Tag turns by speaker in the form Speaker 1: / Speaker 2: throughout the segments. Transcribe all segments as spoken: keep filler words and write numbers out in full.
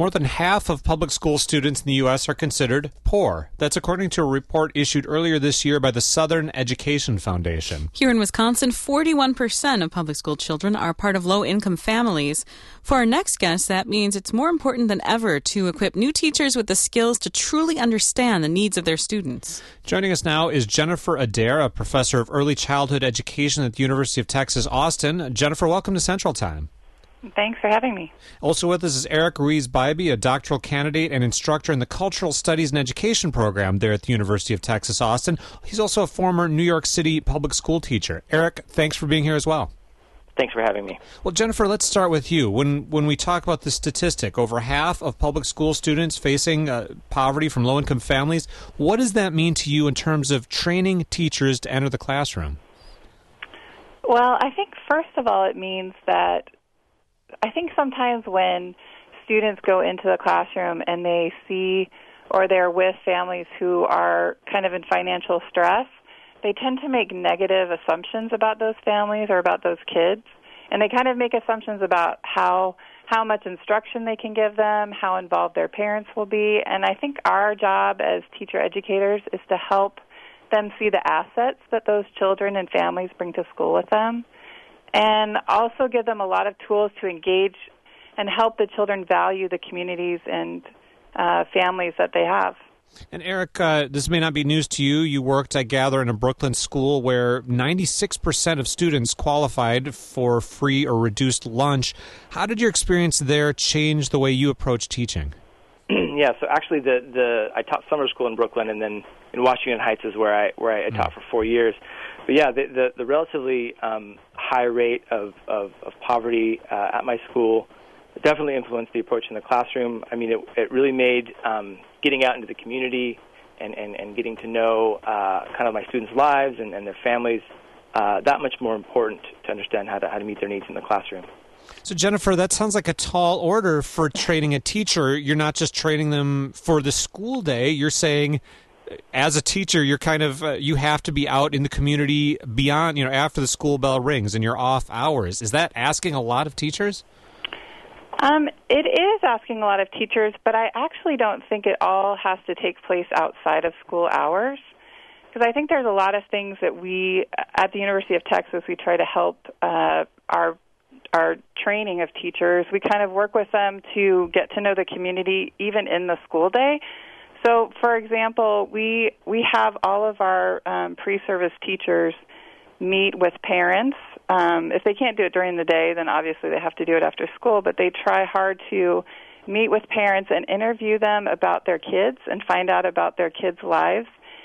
Speaker 1: More than half of public school students in the U S are considered poor. That's according to a report issued earlier this year by the Southern Education Foundation.
Speaker 2: Here in Wisconsin, forty-one percent of public school children are part of low-income families. For our next guest, that means it's more important than ever to equip new teachers with the skills to truly understand the needs of their students.
Speaker 1: Joining us now is Jennifer Adair, a professor of early childhood education at the University of Texas, Austin. Jennifer, welcome to Central Time.
Speaker 3: Thanks for having me.
Speaker 1: Also with us is Eric Ruiz-Bybee, a doctoral candidate and instructor in the Cultural Studies and Education program there at the University of Texas, Austin. He's also a former New York City public school teacher. Eric, thanks for being here as well.
Speaker 4: Thanks for having me.
Speaker 1: Well, Jennifer, let's start with you. When when we talk about the statistic, over half of public school students facing uh, poverty from low-income families, what does that mean to you in terms of training teachers to enter the classroom?
Speaker 3: Well, I think first of all it means that I think sometimes when students go into the classroom and they see or they're with families who are kind of in financial stress, they tend to make negative assumptions about those families or about those kids. And they kind of make assumptions about how how much instruction they can give them, how involved their parents will be. And I think our job as teacher educators is to help them see the assets that those children and families bring to school with them, and also give them a lot of tools to engage and help the children value the communities and uh, families that they have.
Speaker 1: And Eric, uh, this may not be news to you. You worked, I gather, in a Brooklyn school where ninety-six percent of students qualified for free or reduced lunch. How did your experience there change the way you approach teaching?
Speaker 4: Yeah, so actually the, the I taught summer school in Brooklyn, and then in Washington Heights is where I where I taught for four years. But yeah, the the, the relatively um, high rate of, of, of poverty uh, at my school definitely influenced the approach in the classroom. I mean, it, it really made um, getting out into the community and, and, and getting to know uh, kind of my students' lives and, and their families uh, that much more important to understand how to how to meet their needs in the classroom.
Speaker 1: So, Jennifer, that sounds like a tall order for training a teacher. You're not just training them for the school day. You're saying, as a teacher, you're kind of uh, you have to be out in the community beyond, you know, after the school bell rings and you're off hours. Is that asking a lot of teachers?
Speaker 3: Um, it is asking a lot of teachers, but I actually don't think it all has to take place outside of school hours, because I think there's a lot of things that we, at the University of Texas, we try to help uh, our our training of teachers. We kind of work with them to get to know the community even in the school day. So, for example, we we have all of our um, pre-service teachers meet with parents. Um, if they can't do it during the day, then obviously they have to do it after school, but they try hard to meet with parents and interview them about their kids and find out about their kids' lives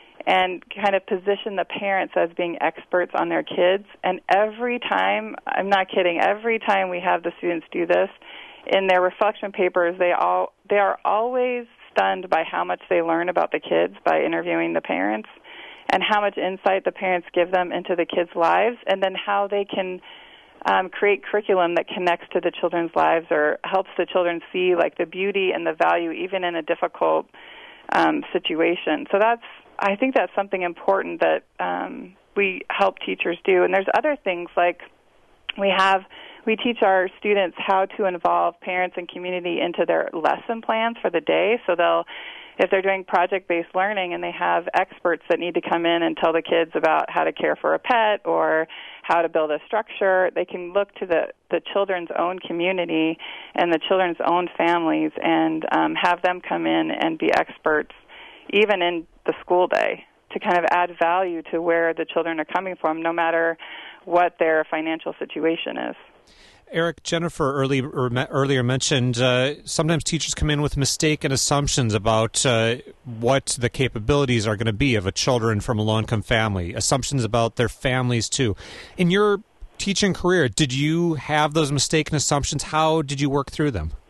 Speaker 3: and kind of position the parents as being experts on their kids. And every time, I'm not kidding, every time we have the students do this, in their reflection papers, they all they are always stunned by how much they learn about the kids by interviewing the parents, and how much insight the parents give them into the kids' lives, and then how they can um, create curriculum that connects to the children's lives or helps the children see like the beauty and the value even in a difficult um, situation. So that's, I think that's something important that um, we help teachers do. And there's other things like we have, we teach our students how to involve parents and community into their lesson plans for the day. So they'll, if they're doing project-based learning and they have experts that need to come in and tell the kids about how to care for a pet or how to build a structure, they can look to the, the children's own community and the children's own families and um, have them come in and be experts even in the school day to kind of add value to where the children are coming from, no matter what their financial situation is.
Speaker 1: Eric, Jennifer early, earlier mentioned uh, sometimes teachers come in with mistaken assumptions about uh, what the capabilities are going to be of a children from a low-income family, assumptions about their families too. In your teaching career, did you have those mistaken assumptions? How did you work through them?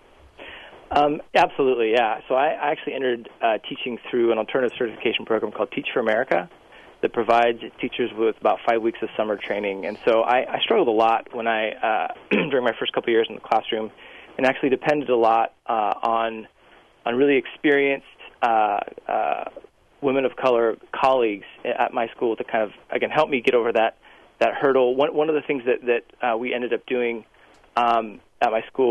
Speaker 4: Um, absolutely, yeah. So I actually entered uh, teaching through an alternative certification program called Teach for America that provides teachers with about five weeks of summer training. And so I, I struggled a lot when I, uh, during my first couple of years in the classroom, and actually depended a lot uh, on on really experienced uh, uh, women of color colleagues at my school to kind of, again, help me get over that, that hurdle. One, one of the things that, that uh, we ended up doing um, at my school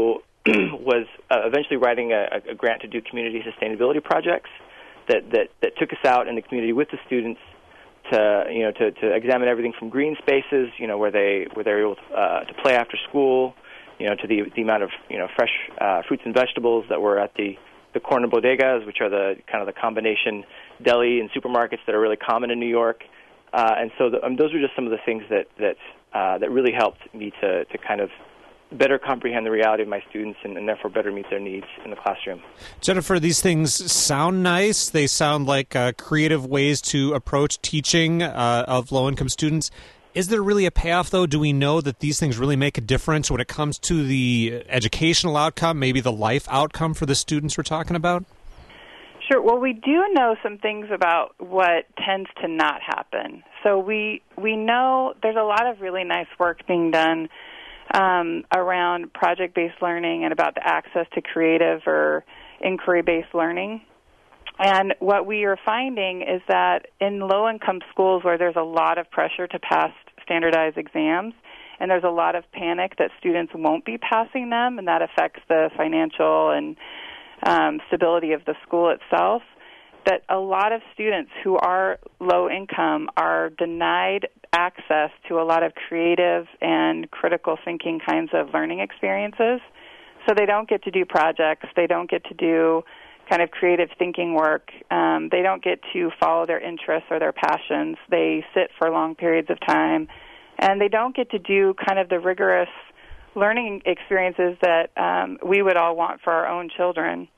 Speaker 4: was uh, eventually writing a, a grant to do community sustainability projects that, that, that took us out in the community with the students to you know to, to examine everything from green spaces, you know, where they where they're able to, uh, to play after school, you know, to the the amount of you know fresh uh, fruits and vegetables that were at the the corner bodegas, which are the kind of the combination deli and supermarkets that are really common in New York. Uh, and so the, um, those are just some of the things that that uh, that really helped me to to kind of better comprehend the reality of my students and, and therefore better meet their needs in the classroom.
Speaker 1: Jennifer, these things sound nice. They sound like uh, creative ways to approach teaching uh, of low-income students. Is there really a payoff, though? Do we know that these things really make a difference when it comes to the educational outcome, maybe the life outcome for the students we're talking about?
Speaker 3: Sure. Well, we do know some things about what tends to not happen. So we we know there's a lot of really nice work being done Um, around project-based learning and about the access to creative or inquiry-based learning. And what we are finding is that in low-income schools where there's a lot of pressure to pass standardized exams and there's a lot of panic that students won't be passing them, and that affects the financial and um, stability of the school itself, that a lot of students who are low income are denied access to a lot of creative and critical thinking kinds of learning experiences. So they don't get to do projects. They don't get to do kind of creative thinking work. Um, they don't get to follow their interests or their passions. They sit for long periods of time. And they don't get to do kind of the rigorous learning experiences that um, we would all want for our own children.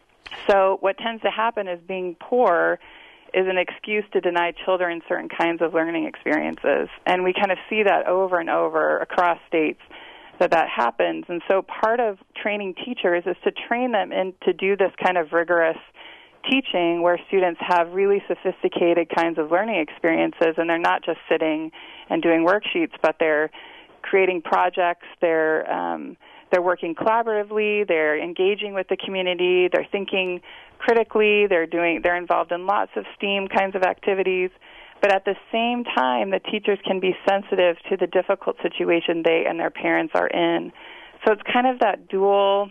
Speaker 3: So what tends to happen is being poor is an excuse to deny children certain kinds of learning experiences. And we kind of see that over and over across states that that happens. And so part of training teachers is to train them in to do this kind of rigorous teaching where students have really sophisticated kinds of learning experiences, and they're not just sitting and doing worksheets, but they're creating projects, they're um, they're working collaboratively, they're engaging with the community, they're thinking critically, they're doing they're involved in lots of STEAM kinds of activities. But at the same time, the teachers can be sensitive to the difficult situation they and their parents are in. So it's kind of that dual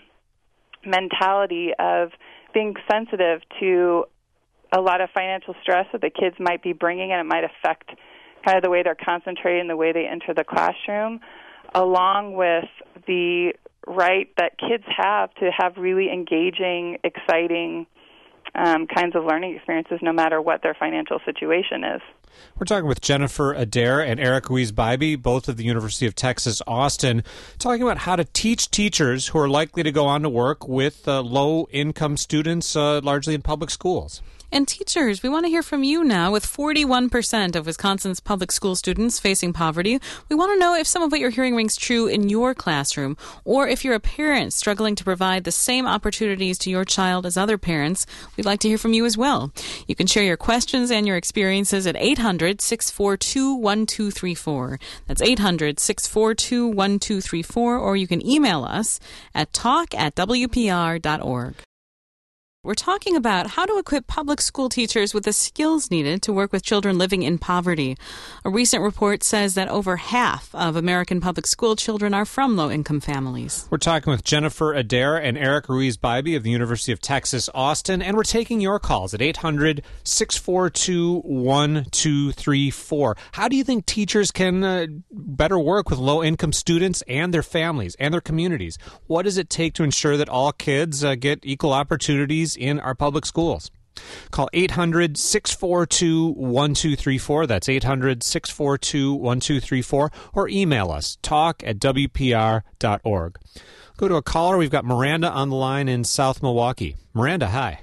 Speaker 3: mentality of being sensitive to a lot of financial stress that the kids might be bringing, and it might affect kind of the way they're concentrating, the way they enter the classroom, along with the right that kids have to have really engaging, exciting um, kinds of learning experiences no matter what their financial situation is.
Speaker 1: We're talking with Jennifer Adair and Eric Ruiz-Bybee, both of the University of Texas, Austin, talking about how to teach teachers who are likely to go on to work with uh, low-income students, uh, largely in public schools.
Speaker 2: And teachers, we want to hear from you now. With forty-one percent of Wisconsin's public school students facing poverty, we want to know if some of what you're hearing rings true in your classroom, or if you're a parent struggling to provide the same opportunities to your child as other parents. We'd like to hear from you as well. You can share your questions and your experiences at eight hundred, six four two, one two three four. That's eight hundred, six four two, one two three four, or you can email us at talk at w p r dot org. We're talking about how to equip public school teachers with the skills needed to work with children living in poverty. A recent report says that over half of American public school children are from low-income families.
Speaker 1: We're talking with Jennifer Adair and Eric Ruiz-Bybee of the University of Texas, Austin, and we're taking your calls at eight hundred, six four two, one two three four. How do you think teachers can uh, better work with low-income students and their families and their communities? What does it take to ensure that all kids uh, get equal opportunities in our public schools? Call eight hundred, six four two, one two three four. That's eight hundred, six four two, one two three four. Or email us, talk at w p r dot org. Go to a caller. We've got Miranda on the line in South Milwaukee. Miranda, hi.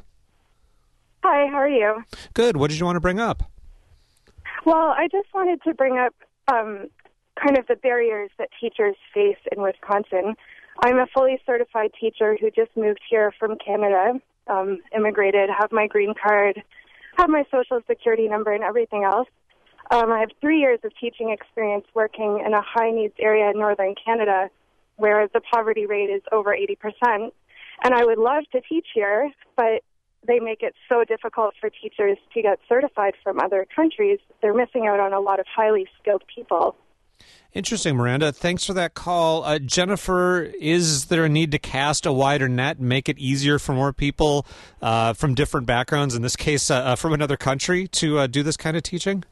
Speaker 5: Hi, how are you?
Speaker 1: Good. What did you want to bring up?
Speaker 5: Well, I just wanted to bring up um, kind of the barriers that teachers face in Wisconsin. I'm a fully certified teacher who just moved here from Canada. Um, immigrated, have my green card, have my social security number and everything else. Um, I have three years of teaching experience working in a high-needs area in northern Canada where the poverty rate is over eighty percent. And I would love to teach here, but they make it so difficult for teachers to get certified from other countries. They're missing out on a lot of highly skilled people.
Speaker 1: Interesting, Miranda. Thanks for that call. Uh, Jennifer, is there a need to cast a wider net and make it easier for more people uh, from different backgrounds, in this case uh, from another country, to uh, do this kind of teaching?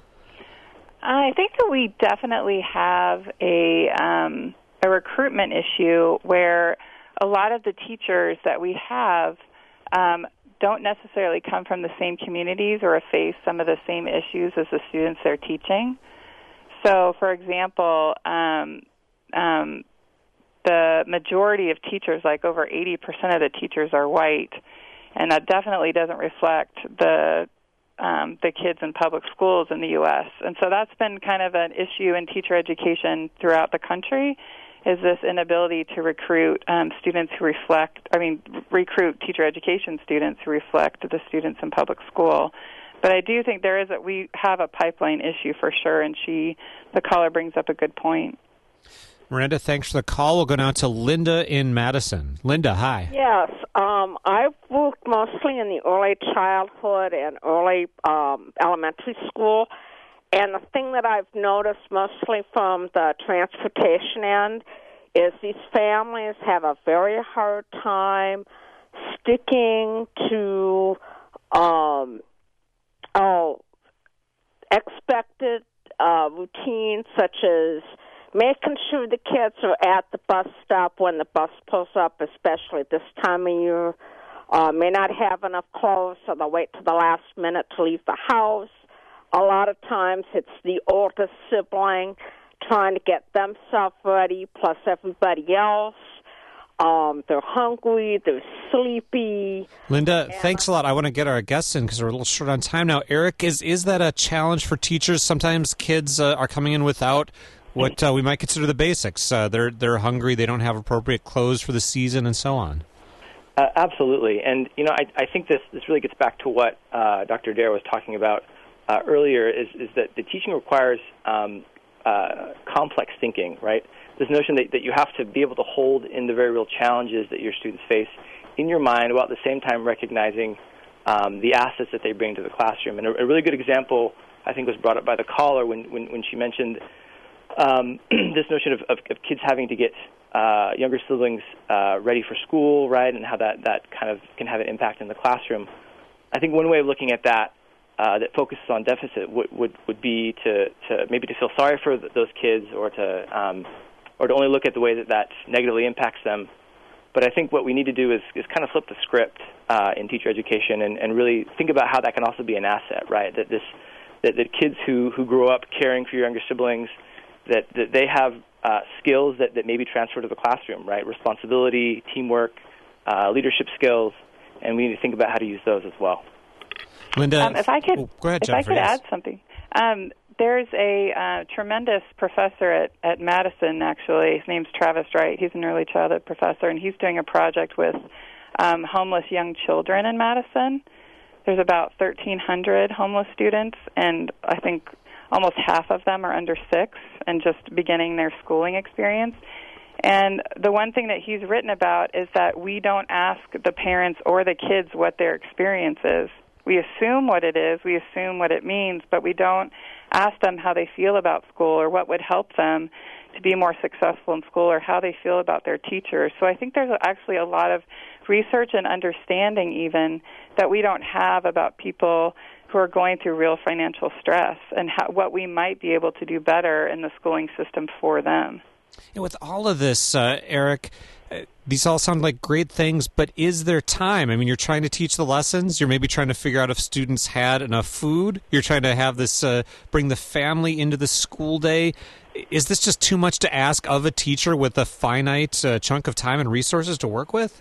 Speaker 3: I think that we definitely have a um, a recruitment issue where a lot of the teachers that we have um, don't necessarily come from the same communities or face some of the same issues as the students they're teaching. So, for example, um, um, the majority of teachers, like over eighty percent of the teachers, are white, and that definitely doesn't reflect the um, the kids in public schools in the U S And so that's been kind of an issue in teacher education throughout the country, is this inability to recruit um, students who reflect, I mean, recruit teacher education students who reflect the students in public school. But I do think there is a, we have a pipeline issue for sure, and she, the caller, brings up a good point.
Speaker 1: Miranda, thanks for the call. We'll go now to Linda in Madison. Linda, hi.
Speaker 6: Yes, um, I've worked mostly in the early childhood and early um, elementary school, and the thing that I've noticed mostly from the transportation end is these families have a very hard time sticking to um, oh, expected uh, routines, such as making sure the kids are at the bus stop when the bus pulls up, especially this time of year. Uh, may not have enough clothes, so they'll wait to the last minute to leave the house. A lot of times it's the oldest sibling trying to get themselves ready, plus everybody else. Um, they're hungry, they're sleepy.
Speaker 1: Linda, thanks a lot. I want to get our guests in because we're a little short on time now. Eric, is, is that a challenge for teachers? Sometimes kids uh, are coming in without what uh, we might consider the basics. Uh, they're they're hungry, they don't have appropriate clothes for the season, and so on.
Speaker 4: Uh, absolutely. And, you know, I, I think this, this really gets back to what uh, Doctor Adair was talking about uh, earlier, is, is that the teaching requires um, uh, complex thinking, right? This notion that, that you have to be able to hold in the very real challenges that your students face in your mind, while at the same time recognizing um, the assets that they bring to the classroom. And a, a really good example, I think, was brought up by the caller when, when, when she mentioned um, this notion of, of, of kids having to get uh, younger siblings uh, ready for school, right, and how that, that kind of can have an impact in the classroom. I think one way of looking at that Uh, that focuses on deficit would, would, would be to, to maybe to feel sorry for th- those kids, or to um, or to only look at the way that that negatively impacts them. But I think what we need to do is, is kind of flip the script uh, in teacher education and, and really think about how that can also be an asset, right? That this that, that kids who, who grow up caring for your younger siblings, that, that they have uh, skills that, that maybe transfer to the classroom, right? Responsibility, teamwork, uh, leadership skills, and we need to think about how to use those as well.
Speaker 1: Linda,
Speaker 3: um, if I could,
Speaker 1: oh, go ahead,
Speaker 3: if
Speaker 1: Jennifer,
Speaker 3: I could
Speaker 1: yes.
Speaker 3: add something, um, there's a uh, tremendous professor at, at Madison. Actually, his name's Travis Wright. He's an early childhood professor, and he's doing a project with um, homeless young children in Madison. There's about thirteen hundred homeless students, and I think almost half of them are under six and just beginning their schooling experience. And the one thing that he's written about is that we don't ask the parents or the kids what their experience is. We assume what it is, we assume what it means, but we don't ask them how they feel about school or what would help them to be more successful in school or how they feel about their teachers. So I think there's actually a lot of research and understanding even that we don't have about people who are going through real financial stress and how, what we might be able to do better in the schooling system for them.
Speaker 1: And with all of this, uh, Eric, uh, these all sound like great things, but is there time? I mean, you're trying to teach the lessons. You're maybe trying to figure out if students had enough food. You're trying to have this, uh, bring the family into the school day. Is this just too much to ask of a teacher with a finite uh, chunk of time and resources to work with?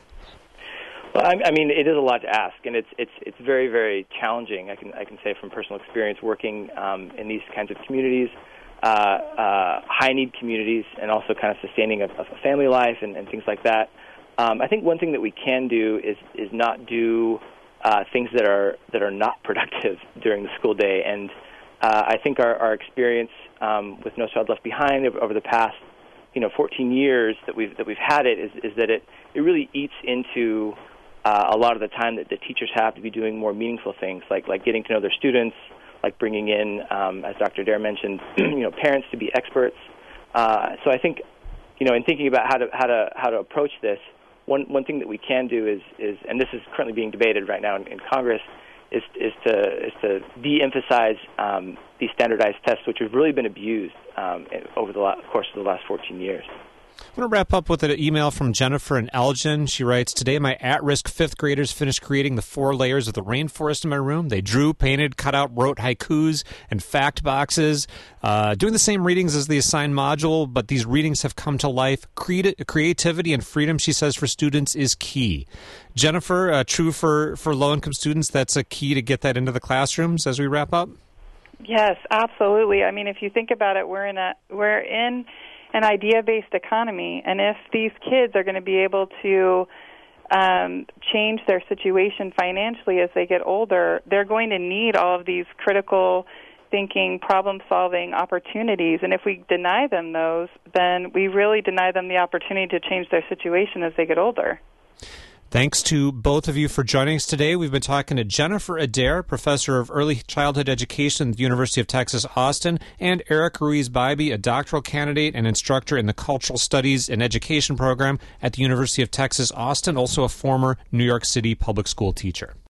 Speaker 4: Well, I, I mean, it is a lot to ask, and it's it's it's very, very challenging. I can I can say from personal experience working um, in these kinds of communities. Uh, uh, high-need communities, and also kind of sustaining a, a family life and, and things like that. Um, I think one thing that we can do is is not do uh, things that are that are not productive during the school day. And uh, I think our, our experience um, with No Child Left Behind over, over the past, you know, fourteen years that we've that we've had it is, is that it it really eats into uh, a lot of the time that the teachers have to be doing more meaningful things, like like getting to know their students, like bringing in, um, as Doctor Adair mentioned, you know, parents to be experts, Uh, so I think, you know, in thinking about how to how to how to approach this, one one thing that we can do is is and this is currently being debated right now in, in Congress, is is to is to de-emphasize um, these standardized tests, which have really been abused um, over the la- course of the last fourteen years.
Speaker 1: I'm going to wrap up with an email from Jennifer in Elgin. She writes, today my at-risk fifth graders finished creating the four layers of the rainforest in my room. They drew, painted, cut out, wrote haikus and fact boxes, uh, doing the same readings as the assigned module, but these readings have come to life. Creati- creativity and freedom, she says, for students is key. Jennifer, uh, true for, for low-income students, that's a key to get that into the classrooms as we wrap up?
Speaker 3: Yes, absolutely. I mean, if you think about it, we're in a we're in an idea-based economy, and if these kids are going to be able to um, change their situation financially as they get older, they're going to need all of these critical thinking, problem-solving opportunities. And if we deny them those, then we really deny them the opportunity to change their situation as they get older.
Speaker 1: Thanks to both of you for joining us today. We've been talking to Jennifer Adair, professor of early childhood education at the University of Texas, Austin, and Eric Ruiz-Bybee, a doctoral candidate and instructor in the Cultural Studies and Education program at the University of Texas, Austin, also a former New York City public school teacher.